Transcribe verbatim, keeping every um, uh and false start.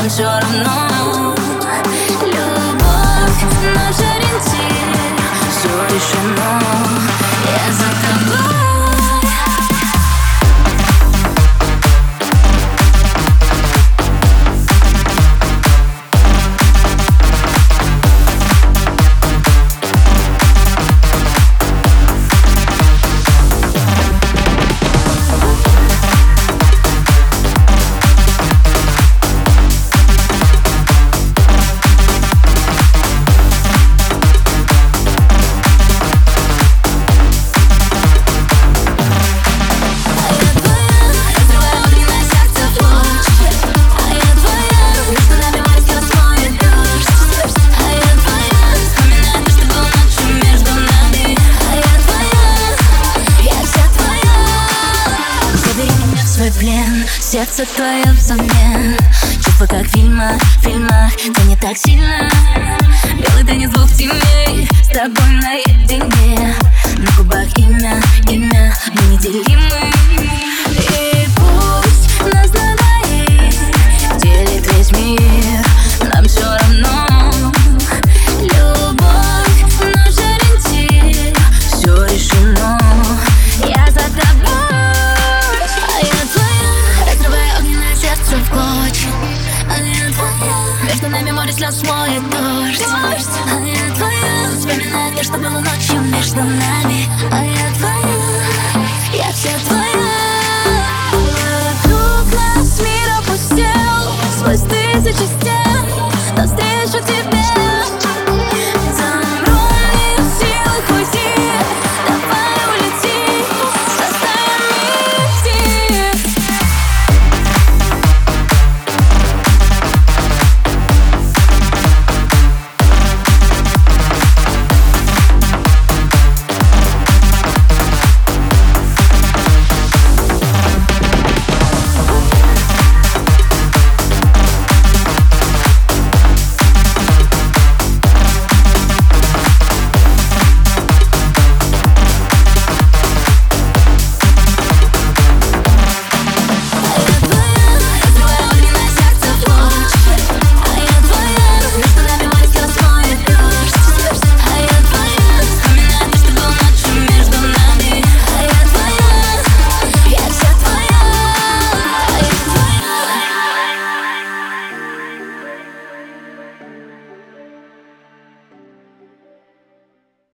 нам все равно. Любовь — наш ориентир, все решено, я за тобой. Плен, сердце твое взамен. Чувства как в фильмах, в фильмах, ты не так сильно. Белый теннис двух теней, с тобой наедине. На губах имя, имя, мы неделимы. И пусть нас на двоих делит весь мир, нам все равно. Любовь — наш ориентир, все решено, я за тобой. Между нами море слез смоет дождь, а я твоя. Вспоминает мне, что было ночью между нами. А я твоя, я вся твоя. Вокруг нас мир опустел, сквозь тысячи стен.